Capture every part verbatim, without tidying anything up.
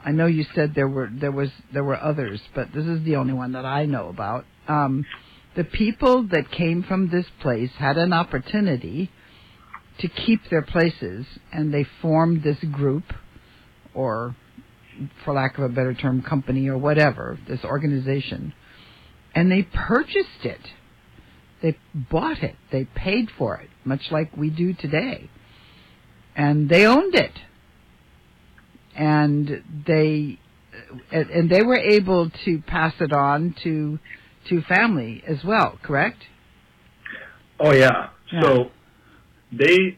I know you said there were there was there were others, but this is the only one that I know about. Um, the people that came from this place had an opportunity to keep their places, and they formed this group, or, for lack of a better term, company or whatever, this organization, and they purchased it. They bought it. They paid for it, much like we do today. And they owned it. And they and they were able to pass it on to to family as well, correct? Oh yeah. yeah. So they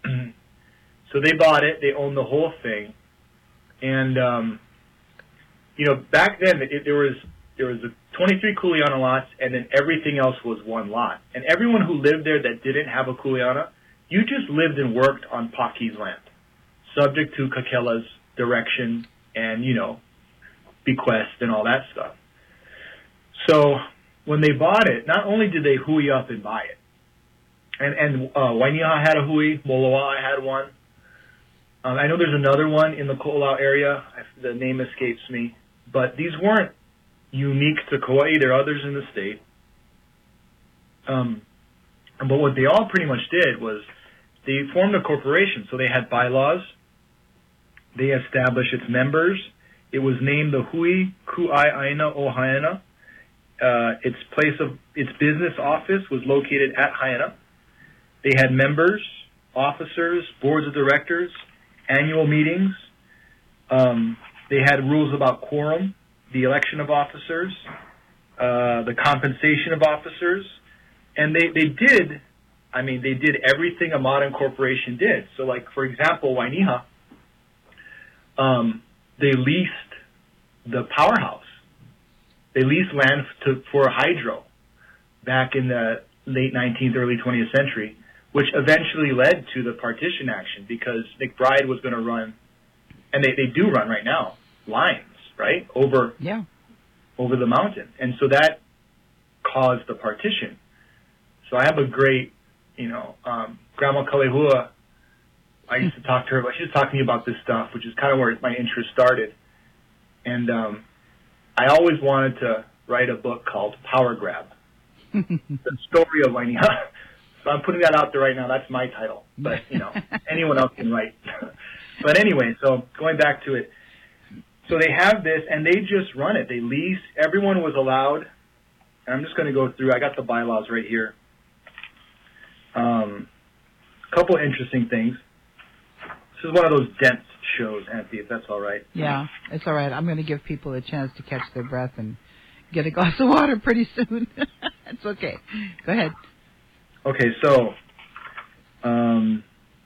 so they bought it. They owned the whole thing, and um, you know, back then it, there was there was a twenty-three kuleana lots, and then everything else was one lot. And everyone who lived there that didn't have a kuleana, you just lived and worked on Paki's land, subject to Kakela's direction and, you know, bequest and all that stuff. So when they bought it, not only did they hui up and buy it, and and uh, Wainiha had a hui, Moloa had one. Um, I know there's another one in the Ko'olau area. I, the name escapes me, but these weren't unique to Kauai. There are others in the state. Um, but what they all pretty much did was they formed a corporation. So they had bylaws. They established its members. It was named the Hui Ku'ai Aina o Haena. Uh, its place of its business office was located at Haena. They had members, officers, boards of directors, annual meetings. Um, they had rules about quorum, the election of officers, uh, the compensation of officers, and they, they did, I mean, they did everything a modern corporation did. So, like, for example, Wainiha, um, they leased the powerhouse. They leased land to, for hydro back in the late nineteenth, early twentieth century, which eventually led to the partition action because McBride was going to run, and they, they do run right now, lines, right, over yeah. over the mountain. And so that caused the partition. So I have a great, you know, um, Grandma Kalehua, I used to talk to her, but she was talking to me about this stuff, which is kind of where my interest started. And um, I always wanted to write a book called Power Grab, the story of Wainiha. So I'm putting that out there right now. That's my title. But, you know, anyone else can write. But anyway, so going back to it. So they have this, and they just run it. They lease. Everyone was allowed. And I'm just going to go through. I got the bylaws right here. Um, a couple interesting things. This is one of those dense shows, Anthony, if that's all right. Yeah, it's all right. I'm going to give people a chance to catch their breath and get a glass of water pretty soon. It's okay. Go ahead. Okay, so um,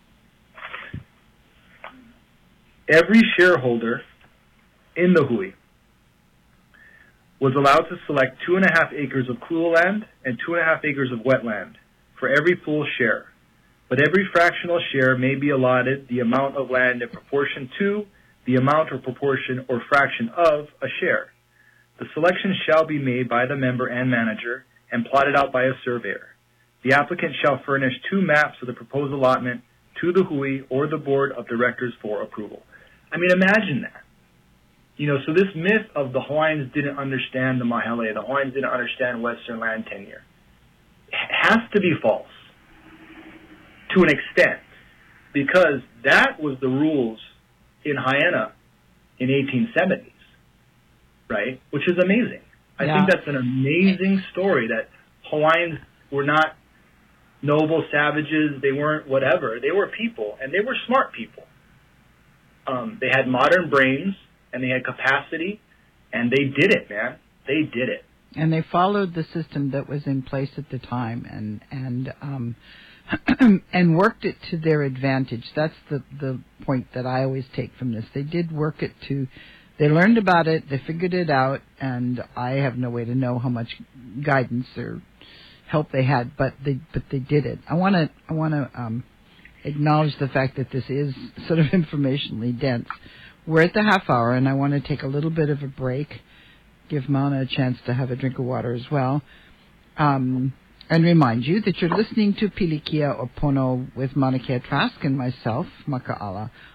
every shareholder in the hui was allowed to select two and a half acres of kula land and two and a half acres of wetland for every full share. But every fractional share may be allotted the amount of land in proportion to the amount or proportion or fraction of a share. The selection shall be made by the member and manager and plotted out by a surveyor. The applicant shall furnish two maps of the proposed allotment to the hui or the board of directors for approval. I mean, imagine that. You know, so this myth of the Hawaiians didn't understand the mahele, the Hawaiians didn't understand Western land tenure, has to be false to an extent, because that was the rules in Haena in eighteen seventies, right? Which is amazing. I yeah. think that's an amazing story that Hawaiians were not noble savages, they weren't whatever. They were people, and they were smart people. Um, they had modern brains, and they had capacity, and they did it, man. They did it. And they followed the system that was in place at the time, and and um, and worked it to their advantage. That's the the point that I always take from this. They did work it to. They learned about it. They figured it out, and I have no way to know how much guidance or help they had, but they but they did it. I want to I want to um, acknowledge the fact that this is sort of informationally dense. We're at the half hour, and I want to take a little bit of a break, give Mana a chance to have a drink of water as well, um, and remind you that you're listening to Pilikia o Pono with Mana Kea Trask and myself, Maka'ala,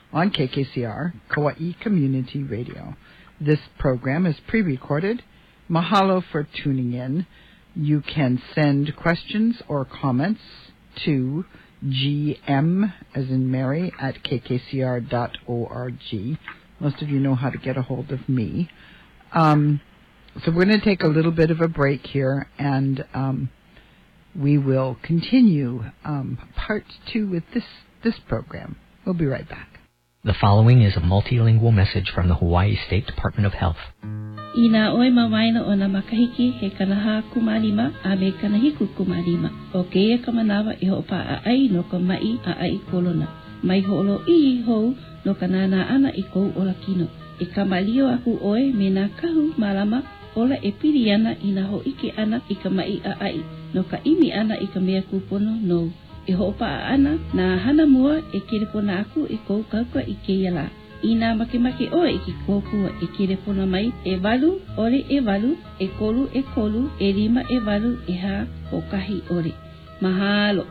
on K K C R, Kauai Community Radio. This program is pre-recorded. Mahalo for tuning in. You can send questions or comments to G M, as in Mary, at k k c r dot org. Most of you know how to get a hold of me. Um, so we're going to take a little bit of a break here, and um, we will continue um, part two with this, this program. We'll be right back. The following is a multilingual message from the Hawaii State Department of Health. Ina oi mawaina o na makahiki he kanaha kumalima a me kanahiku kumalima. O keia kamanawa I hopa a ai no ka mai a ai kolona. Mai holo I hou no kanana ana I kou ola kino. E kamalio aku oe me na kahu malama ola e piri ana I na ho ike ana I ka mai a ai. No ka imi ana I ka mea kupono no. E hopa a ana na hana mua e kirepona aku I kou kaukua I keia la. Ina make make oe I ki kōkua e kirepona mai e walu, ore e walu, e kolu e kolu, e lima e walu, e ha o kahi ore. Mahalo.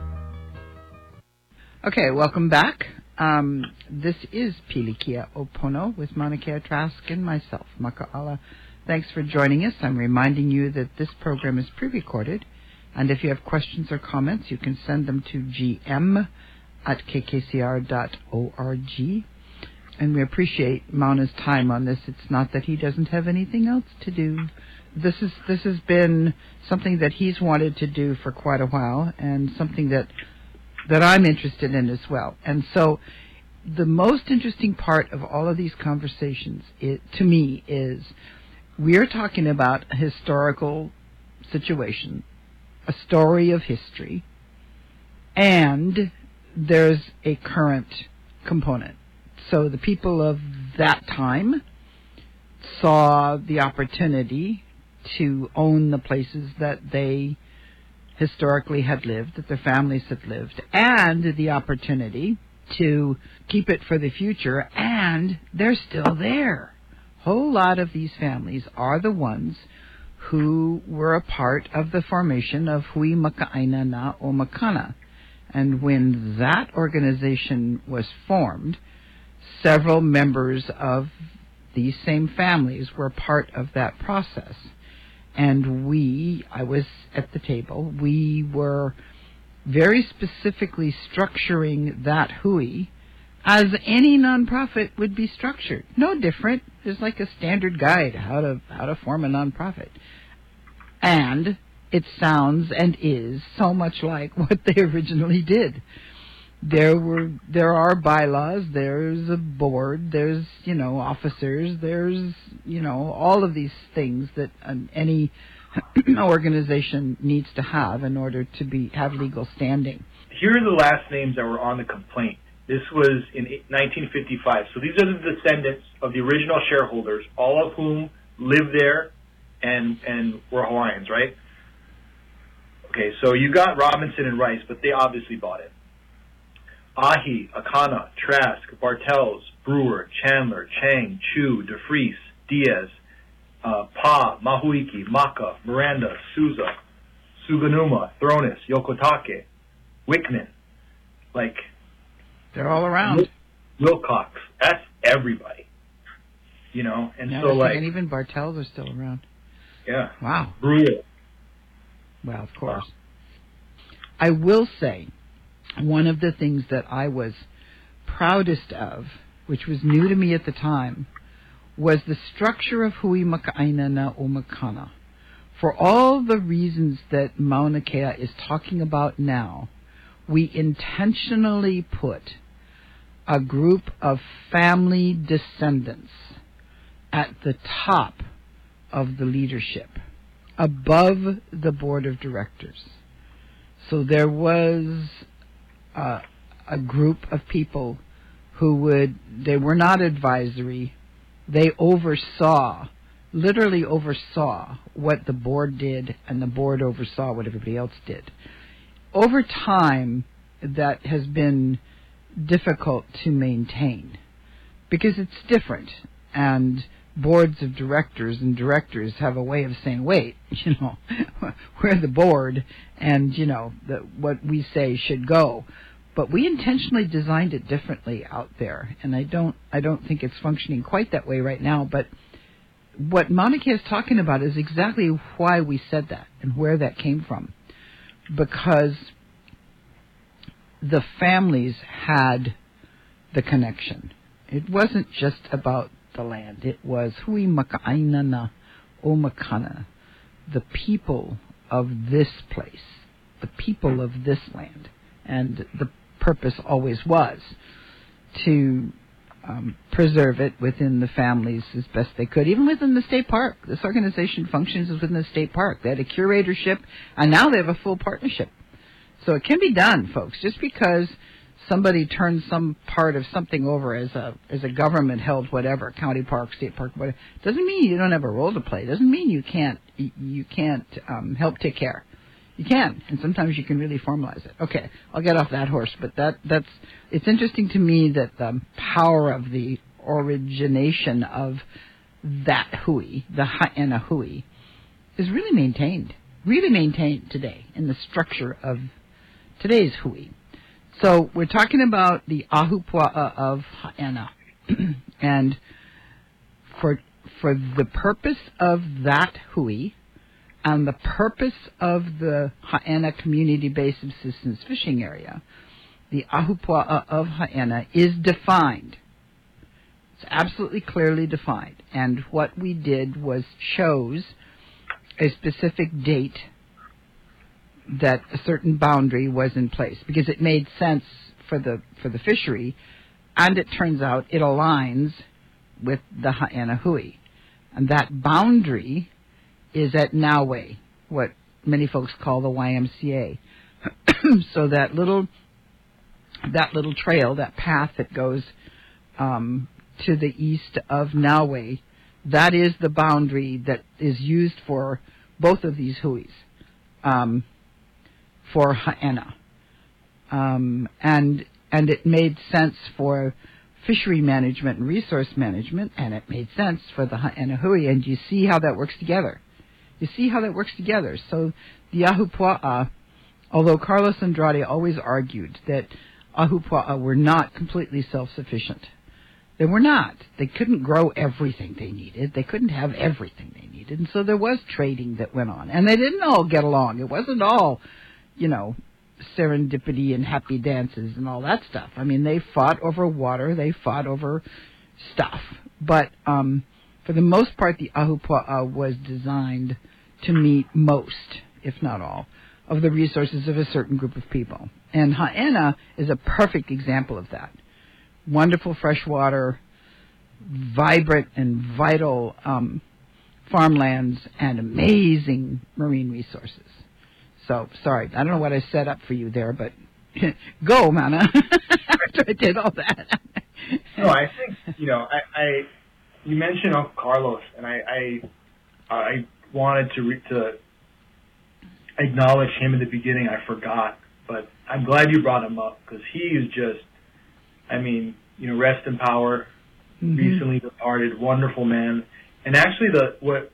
Okay, welcome back. Um, this is Pilikia Opono with Monica Trask and myself, Maka'ala. Thanks for joining us. I'm reminding you that this program is pre-recorded, and if you have questions or comments, you can send them to G M at k k c r dot org. And we appreciate Mauna's time on this. It's not that he doesn't have anything else to do. This is this has been something that he's wanted to do for quite a while, and something that that I'm interested in as well. And so the most interesting part of all of these conversations, it, to me, is we're talking about a historical situation, a story of history, and there's a current component. So the people of that time saw the opportunity to own the places that they historically had lived, that their families had lived, and the opportunity to keep it for the future, and they're still there. A whole lot of these families are the ones who were a part of the formation of Hui Maka'aina na o Makana. And when that organization was formed, several members of these same families were part of that process. And we, I was at the table, we were very specifically structuring that hui as any nonprofit would be structured. No different. There's like a standard guide how to how to form a nonprofit. And it sounds and is so much like what they originally did. There were there are bylaws, there's a board, there's, you know, officers, there's, you know, all of these things that um, any organization needs to have in order to be have legal standing. Here are the last names that were on the complaint. This was in nineteen fifty-five. So these are the descendants of the original shareholders, all of whom lived there and and were Hawaiians, right? Okay, so you got Robinson and Rice, but they obviously bought it. Ahi, Akana, Trask, Bartels, Brewer, Chandler, Chang, Chu, DeFries, Diaz, uh, Pa, Mahuiki, Maka, Miranda, Souza, Suganuma, Thronis, Yokotake, Wickman, like... They're all around. Wilcox, that's everybody. You know, and yeah, so like... And even Bartels are still around. Yeah. Wow. Brewer. Well, of course. Wow. I will say... One of the things that I was proudest of, which was new to me at the time, was the structure of Hui Maka'aina na o Makana. For all the reasons that Mauna Kea is talking about now, we intentionally put a group of family descendants at the top of the leadership, above the board of directors. So there was... Uh, a group of people who would, they were not advisory, they oversaw, literally oversaw what the board did, and the board oversaw what everybody else did. Over time, that has been difficult to maintain because it's different, and boards of directors and directors have a way of saying, wait, you know, we're the board, and, you know, the, what we say should go. but we intentionally designed it differently out there, and I don't I don't think it's functioning quite that way right now. But what Mauna Kea is talking about is exactly why we said that and where that came from, because the families had the connection. It wasn't just about the land. It was hui maka'ainana o makana, the people of this place, the people of this land. And the purpose always was to um, preserve it within the families as best they could, even within the state park. This organization functions within the state park. They had a curatorship, and now they have a full partnership. So it can be done, folks. Just because somebody turns some part of something over as a as a government-held whatever, county park, state park, whatever, doesn't mean you don't have a role to play. Doesn't mean you can't you can't um, help take care. You can, and sometimes you can really formalize it. Okay, I'll get off that horse, but that that's it's interesting to me that the power of the origination of that hui, the ha'ena hui, is really maintained, really maintained today in the structure of today's hui. So we're talking about the ahupua'a of ha'ena, and for for the purpose of that hui, and the purpose of the Ha'ena Community-Based Subsistence Fishing Area, the ahupua'a of Ha'ena is defined. It's absolutely clearly defined. And what we did was chose a specific date that a certain boundary was in place, because it made sense for the for the fishery, and it turns out it aligns with the Ha'ena hui. And that boundary is at Naue, what many folks call the Y M C A. So that little that little trail, that path that goes um, to the east of Naue, that is the boundary that is used for both of these huis, um, for Ha'ena. Um, and and it made sense for fishery management and resource management, and it made sense for the Ha'ena hui, and you see how that works together. You see how that works together. So the ahupua'a, although Carlos Andrade always argued that ahupua'a were not completely self-sufficient. They were not. They couldn't grow everything they needed. They couldn't have everything they needed. And so there was trading that went on. And they didn't all get along. It wasn't all, you know, serendipity and happy dances and all that stuff. I mean, they fought over water. They fought over stuff. But um, for the most part, the ahupua'a was designed to meet most, if not all, of the resources of a certain group of people. And Ha'ena is a perfect example of that. Wonderful freshwater, vibrant and vital um, farmlands, and amazing marine resources. So, sorry, I don't know what I set up for you there, but go, Mana, after I did all that. No, I think, you know, I, I you mentioned Uncle Carlos, and I I, I wanted to, re- to acknowledge him in the beginning. I forgot, but I'm glad you brought him up, because he is just, I mean, you know, rest in power, mm-hmm. recently departed, wonderful man. And actually, the what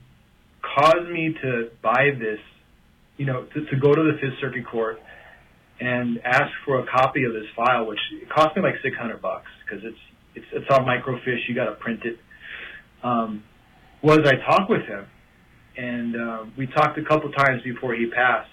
caused me to buy this, you know, to, to go to the Fifth Circuit Court and ask for a copy of this file, which it cost me like six hundred bucks, because it's it's it's all microfiche. You got to print it. Um, was I talked with him, and uh, we talked a couple times before he passed,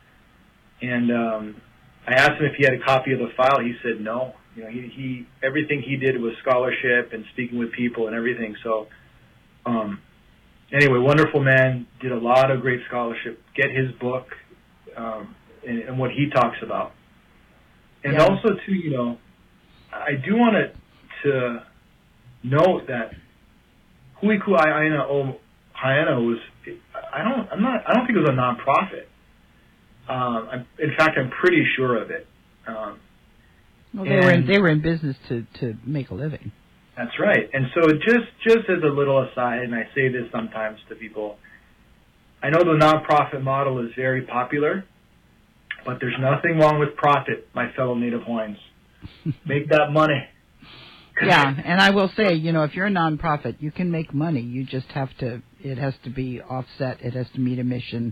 and um, I asked him if he had a copy of the file. He said no. You know, he, he everything he did was scholarship and speaking with people and everything. So, um, anyway, wonderful man. Did a lot of great scholarship. Get his book um, and, and what he talks about. And yeah. also, too, you know, I do want to to note that Hui Ku'ai'aina o Ha'ena was. I don't. I'm not. I don't think it was a nonprofit. Um, I'm, in fact, I'm pretty sure of it. Um, well, they were in, they were in business to, to make a living. That's right. And so, just just as a little aside, and I say this sometimes to people, I know the nonprofit model is very popular, but there's nothing wrong with profit, my fellow Native Hawaiians. Make that money. Yeah, and I will say, you know, if you're a nonprofit, you can make money. You just have to. It has to be offset. It has to meet a mission,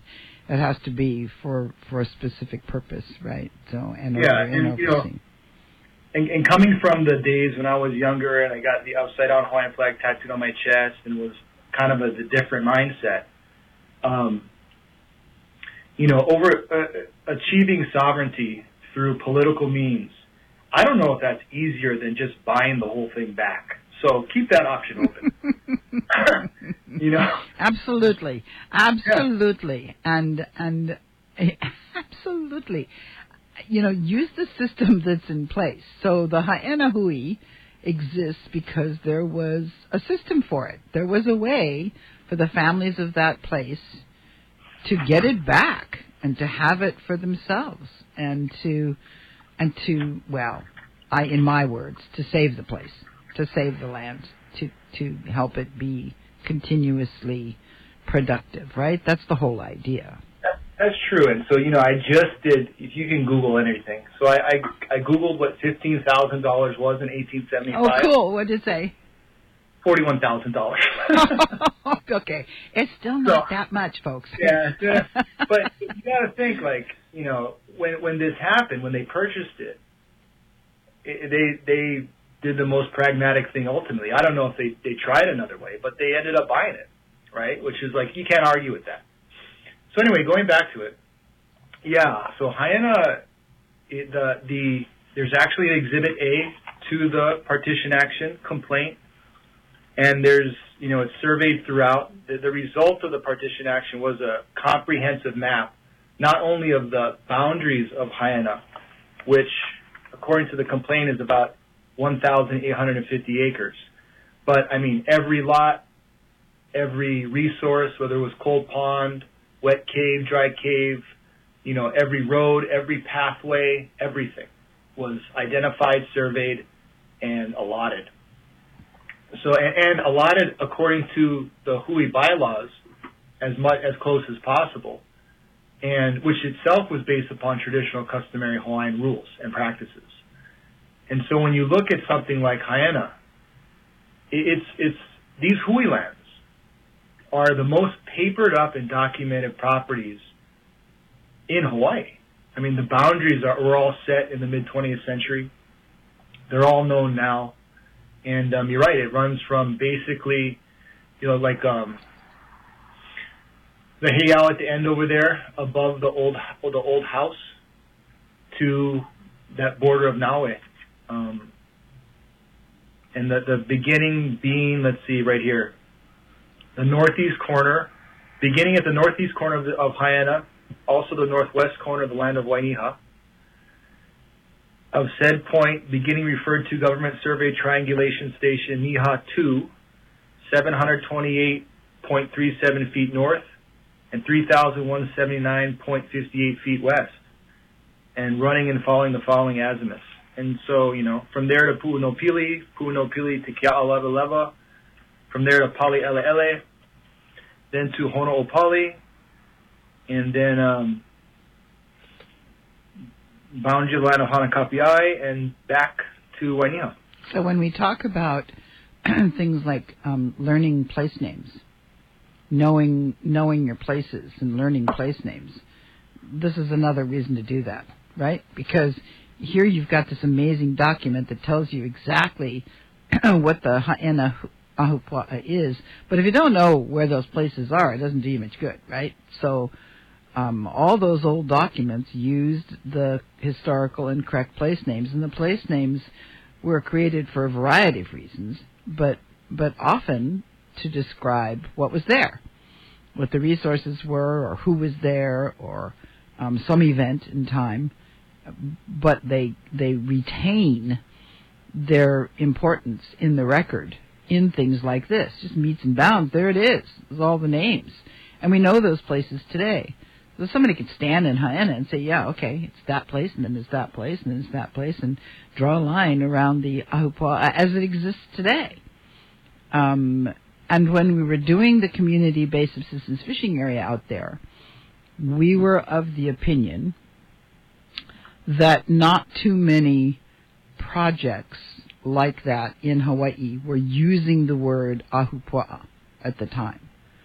It has to be for, for a specific purpose, right? So and yeah, over, and, and you know, and, and coming from the days when I was younger and I got the upside down Hawaiian flag tattooed on my chest and was kind of a, a different mindset, um, you know, over uh, achieving sovereignty through political means, I don't know if that's easier than just buying the whole thing back. So keep that option open. You know, absolutely, absolutely, yeah. and and absolutely, you know, use the system that's in place. So the Haena Hui exists because there was a system for it. There was a way for the families of that place to get it back and to have it for themselves and to and to well, I in my words, to save the place, to save the land, to to help it be continuously productive, right? That's the whole idea. That, that's true. And so, you know, I just did, if you can Google anything. So I, I, I Googled what fifteen thousand dollars was in eighteen seventy-five. Oh, cool. What did it say? forty-one thousand dollars. Okay. It's still not so, that much, folks. Yeah. But you got to think, like, you know, when when this happened, when they purchased it, it they they did the most pragmatic thing ultimately. I don't know if they, they tried another way, but they ended up buying it, right? Which is like, you can't argue with that. So anyway, going back to it, yeah, so Haena, it, the, the, there's actually an Exhibit A to the partition action complaint, and there's, you know, it's surveyed throughout. The, the result of the partition action was a comprehensive map, not only of the boundaries of Haena, which, according to the complaint, is about one thousand eight hundred fifty acres. But, I mean, every lot, every resource, whether it was cold pond, wet cave, dry cave, you know, every road, every pathway, everything was identified, surveyed, and allotted. So, and, and allotted according to the Hui bylaws as much, as close as possible, and which itself was based upon traditional customary Hawaiian rules and practices. And so when you look at something like Haena, it's, it's, these Hui lands are the most papered up and documented properties in Hawaii. I mean, the boundaries are, were all set in the mid-twentieth century. They're all known now. And um, you're right, it runs from basically, you know, like um, the heiau at the end over there above the old, the old house to that border of Naue. Um, and the, the beginning being, let's see, right here, the northeast corner, beginning at the northeast corner of, the, of Haena, also the northwest corner of the land of Wainiha, of said point, beginning referred to Government Survey Triangulation Station Niha two, seven hundred twenty-eight point three seven feet north and three thousand one hundred seventy-nine point five eight feet west, and running and following the following azimuths. And so, you know, from there to Pu'unopili, Pu'unopili to Kea'alewalewa, from there to Pali'ele'ele, then to Hono'opali, and then um, boundary of the land of Hanakapi'ai, and back to Wainiha. So when we talk about things like um, learning place names, knowing knowing your places and learning place names, this is another reason to do that, right? Because here you've got this amazing document that tells you exactly what the Haena Ahupua'a is, but if you don't know where those places are, it doesn't do you much good, right? So um, all those old documents used the historical and correct place names, and the place names were created for a variety of reasons, but but often to describe what was there, what the resources were, or who was there, or um, some event in time. But they they retain their importance in the record in things like this. Just meets and bounds. There it is. There's all the names. And we know those places today. So somebody could stand in Haena and say, yeah, okay, it's that place, and then it's that place, and then it's that place, and draw a line around the Ahupua'a as it exists today. Um, and when we were doing the community-based subsistence fishing area out there, we were of the opinion that not too many projects like that in Hawaii were using the word Ahupua'a at the time.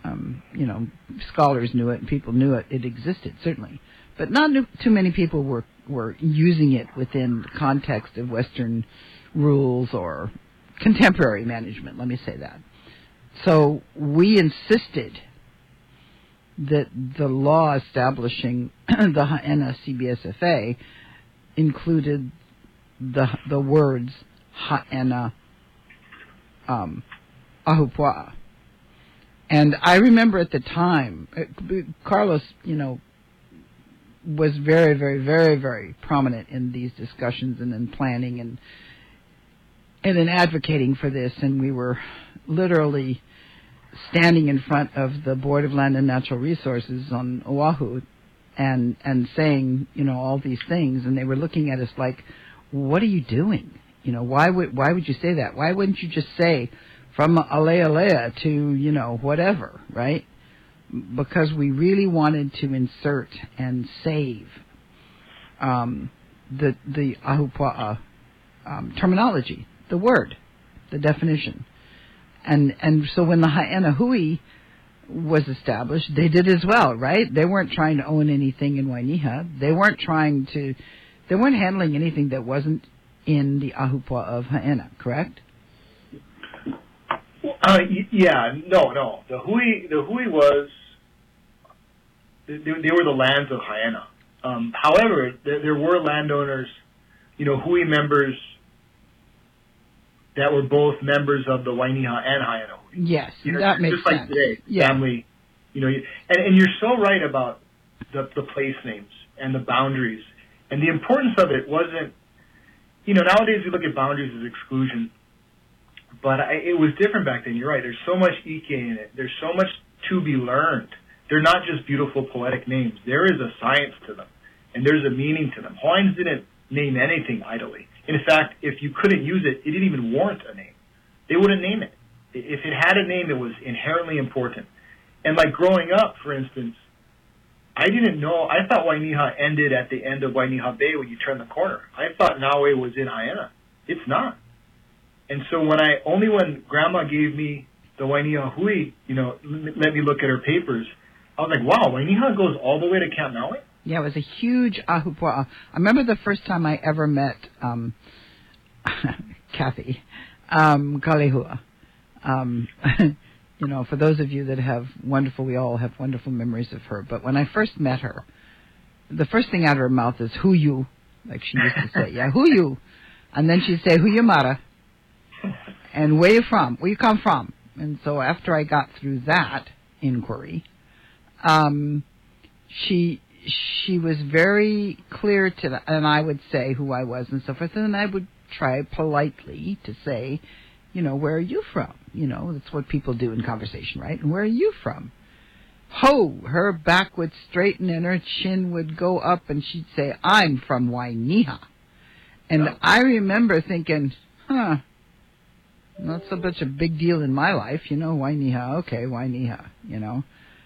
Um, you know, scholars knew it and people knew it. It existed, certainly. But not too many people were, were using it within the context of Western rules or contemporary management, let me say that. So we insisted that the law establishing the Ha'ena C B S F A included the the words Ha'ena um, Ahupua'a. And I remember at the time, Carlos, you know, was very, very, very, very prominent in these discussions and in planning and and in advocating for this. And we were literally standing in front of the Board of Land and Natural Resources on Oahu and and saying, you know, all these things. And they were looking at us like, what are you doing? You know, why would why would you say that? Why wouldn't you just say from Alea Alea to, you know, whatever, right? Because we really wanted to insert and save um, the the Ahupua'a um, terminology, the word, the definition. And and so when the Ha'ena Hui was established, they did as well, right? They weren't trying to own anything in Wainiha. They weren't trying to, they weren't handling anything that wasn't in the Ahupua'a of Ha'ena, correct? Uh, y- yeah, no, no. The Hui, the Hui was, they, they were the lands of Ha'ena. Um, however, there, there were landowners, you know, Hui members that were both members of the Wainiha and Ha'ena Hui. Yes, you know, that makes just like sense. Today, yeah. family, you know, and, and you're so right about the, the place names and the boundaries. And the importance of it wasn't, you know, nowadays we look at boundaries as exclusion, but I, it was different back then. You're right. There's so much ike in it. There's so much to be learned. They're not just beautiful poetic names. There is a science to them, and there's a meaning to them. Hawaiians didn't name anything idly. In fact, if you couldn't use it, it didn't even warrant a name. They wouldn't name it. If it had a name, it was inherently important. And like growing up, for instance, I didn't know. I thought Wainiha ended at the end of Wainiha Bay when you turn the corner. I thought Naue was in Ha'ena. It's not. And so when I, only when Grandma gave me the Wainiha Hui, you know, let me look at her papers, I was like, wow, Wainiha goes all the way to Camp Naue? Yeah, it was a huge Ahupua'a. I remember the first time I ever met um, Kathy um, Kalehua. Um, you know, for those of you that have wonderful, we all have wonderful memories of her. But when I first met her, the first thing out of her mouth is, who you? Like she used to say, yeah, who you? And then she'd say, who you mara? And where you from? Where you come from? And so after I got through that inquiry, um, she she was very clear to that, and I would say who I was and so forth, and then I would try politely to say, you know, where are you from? You know, that's what people do in conversation, right? And where are you from? Ho! Her back would straighten and her chin would go up, and she'd say, I'm from Wainiha. And oh. I remember thinking, huh, not so much a big deal in my life, you know, Wainiha, okay, Wainiha, you know.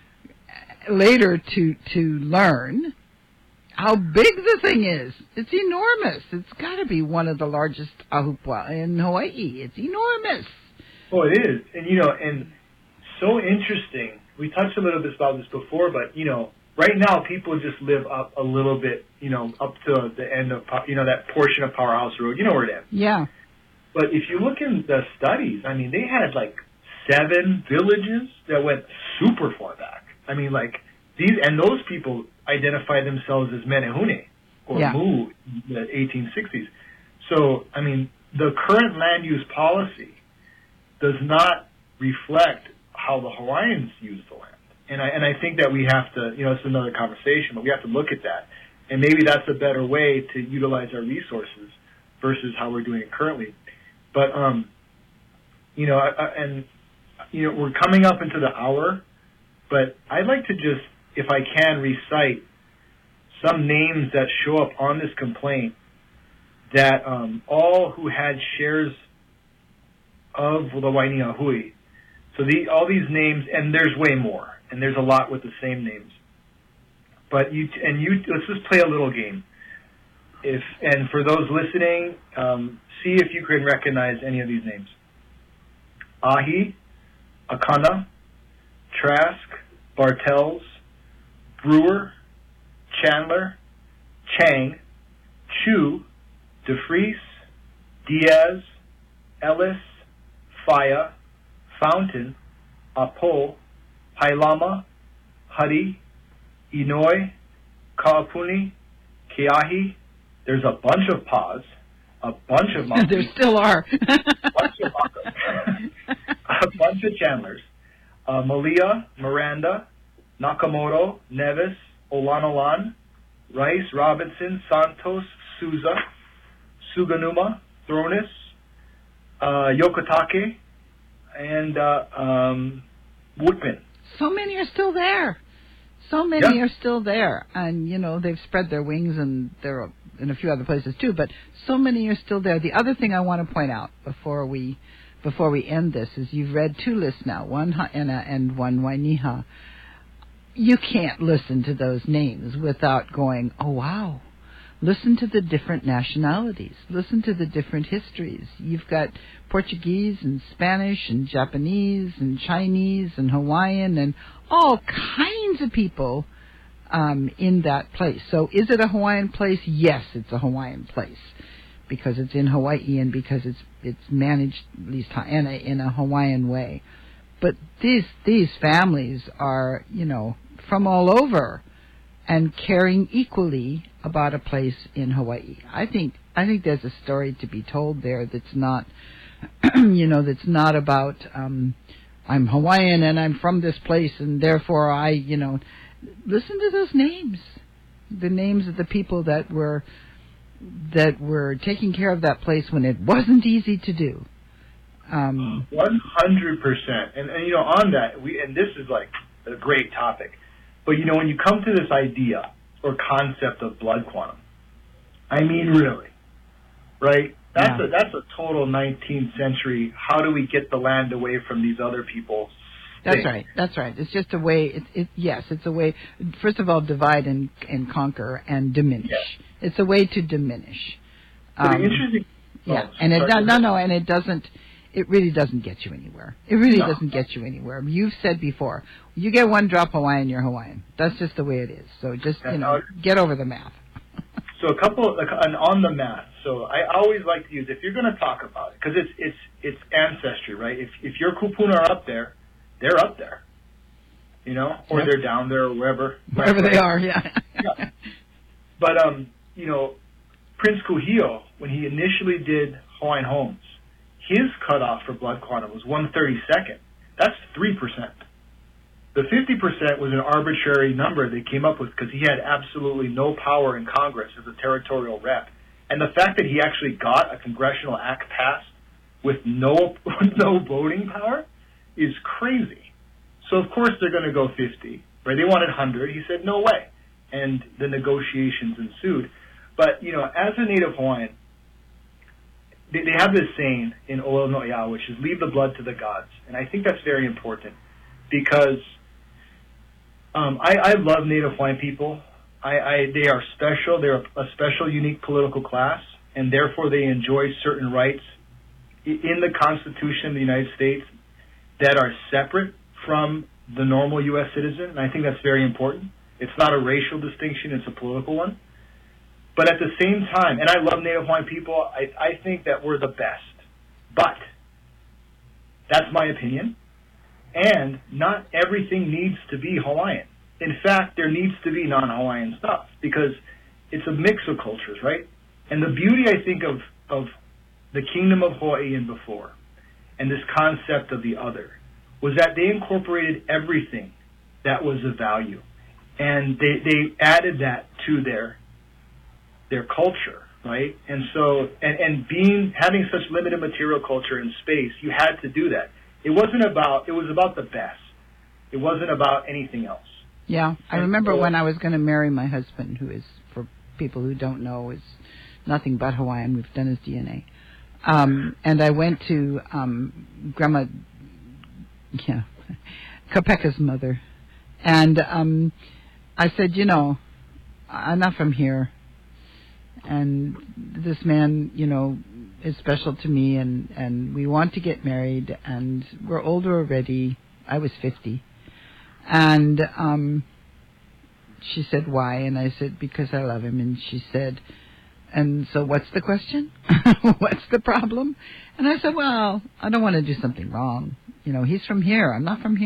Later to to learn how big the thing is. It's enormous. It's got to be one of the largest ahupua'a in Hawaii. It's enormous. Oh, it is. And, you know, and so interesting. We touched a little bit about this before, but, you know, right now people just live up a little bit, you know, up to the end of, you know, that portion of Powerhouse Road. You know where it ends. Yeah. But if you look in the studies, I mean, they had like seven villages that went super far back. I mean, like, these, and those people identified themselves as Menehune or yeah. Mu in the eighteen sixties. So, I mean, the current land use policy does not reflect how the Hawaiians use the land. And I, and I think that we have to, you know, it's another conversation, but we have to look at that. And maybe that's a better way to utilize our resources versus how we're doing it currently. But, um, you know, I, I, and, you know, we're coming up into the hour, but I'd like to just, if I can, recite some names that show up on this complaint that um, all who had shares of the Wainiha Hui. So the, all these names, and there's way more, and there's a lot with the same names. But you, and you, let's just play a little game. If, and for those listening, um, see if you can recognize any of these names. Ahi, Akana, Trask, Bartels, Brewer, Chandler, Chang, Chu, DeFries, Diaz, Ellis, Faya, Fountain, Apo, Hailama, Huddy, Inoi, Kaapuni, Keahi. There's a bunch of Pas, a bunch of Monkeys. There still are. a bunch of Monkeys. A bunch of Chandlers. Uh, Malia, Miranda, Nakamoto, Nevis, Olanolan, Rice, Robinson, Santos, Souza, Suganuma, Thronis, uh, Yokotake, and uh, um, Woodman. So many are still there. So many Yeah. are still there. And, you know, they've spread their wings, and they're in a few other places too, but so many are still there. The other thing I want to point out before we before we end this is you've read two lists now, one Ha'ena and one Wainiha. You can't listen to those names without going, oh, wow. Listen to the different nationalities. Listen to the different histories. You've got Portuguese and Spanish and Japanese and Chinese and Hawaiian and all kinds of people um, in that place. So is it a Hawaiian place? Yes, it's a Hawaiian place because it's in Hawaii and because it's it's managed, at least Ha'ena, in a Hawaiian way. But these these families are, you know, from all over and caring equally about a place in Hawaii. I think I think there's a story to be told there that's not, you know, that's not about um, I'm Hawaiian and I'm from this place and therefore I, you know, listen to those names, the names of the people that were that were taking care of that place when it wasn't easy to do. Um, One hundred percent, and and you know on that we and this is like a great topic, but you know when you come to this idea or concept of blood quantum, I mean really, right? That's Yeah. a that's a total nineteenth century. How do we get the land away from these other people? That's thing. right. That's right. It's just a way. It, it, yes, it's a way. First of all, divide and, and conquer and diminish. Yeah. It's a way to diminish. But the Um, interesting, yeah, oh, and it sorry, no, no, no, and it doesn't. It really doesn't get you anywhere. It really No. doesn't get you anywhere. You've said before, you get one drop Hawaiian, you're Hawaiian. That's just the way it is. So just you That's know, how it- get over the math. So a couple, like, and on the math. So I always like to use, if you're going to talk about it, because it's it's it's ancestry, right? If if your kupuna are up there, they're up there, you know, or Yep. they're down there, or wherever, Wherever they are, yeah. Yeah. But um, you know, Prince Kuhio, when he initially did Hawaiian Homes, his cutoff for blood quantum was one thirty-second. That's three percent. The fifty percent was an arbitrary number they came up with because he had absolutely no power in Congress as a territorial rep. And the fact that he actually got a congressional act passed with no no voting power is crazy. So of course they're going to go fifty, right? They wanted one hundred. He said no way, and the negotiations ensued. But you know, as a Native Hawaiian, they, they have this saying in Olo No'ea, which is "leave the blood to the gods," and I think that's very important because um, I, I love Native Hawaiian people. I, I they are special. They're a, a special, unique political class, and therefore they enjoy certain rights in the Constitution of the United States that are separate from the normal U S citizen, and I think that's very important. It's not a racial distinction, it's a political one. But at the same time, and I love Native Hawaiian people, I, I think that we're the best. But that's my opinion, and not everything needs to be Hawaiian. In fact, there needs to be non-Hawaiian stuff, because it's a mix of cultures, right? And the beauty, I think, of, of the Kingdom of Hawaii and before, and this concept of the other, was that they incorporated everything that was of value. And they, they added that to their their culture, right? And so, and, and being, having such limited material culture and space, you had to do that. It wasn't about, it was about the best. It wasn't about anything else. Yeah, I And remember so- when I was going to marry my husband, who is, for people who don't know, is nothing but Hawaiian. We've done his D N A. Um, and I went to um, Grandma, yeah, Kapeka's mother, and um, I said, you know, I'm not from here, and this man, you know, is special to me, and, and we want to get married, and we're older already. I was fifty. And um, she said, why? And I said, because I love him. And she said, and so what's the question? What's the problem? And I said, well, I don't want to do something wrong. You know, he's from here. I'm not from here.